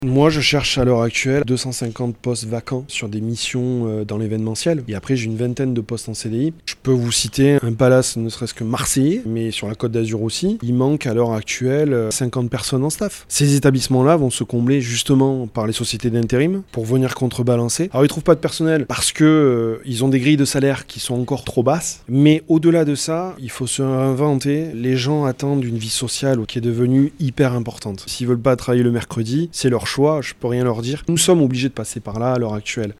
Moi, je cherche à l'heure actuelle 250 postes vacants sur des missions dans l'événementiel. Et après, j'ai une vingtaine de postes en CDI. Je peux vous citer un palace, ne serait-ce que marseillais, mais sur la Côte d'Azur aussi. Il manque à l'heure actuelle 50 personnes en staff. Ces établissements-là vont se combler justement par les sociétés d'intérim pour venir contrebalancer. Alors, ils trouvent pas de personnel parce que ils ont des grilles de salaire qui sont encore trop basses. Mais au-delà de ça, il faut se réinventer. Les gens attendent une vie sociale qui est devenue hyper importante. S'ils veulent pas travailler le mercredi, c'est leur choix, je peux rien leur dire. Nous sommes obligés de passer par là à l'heure actuelle.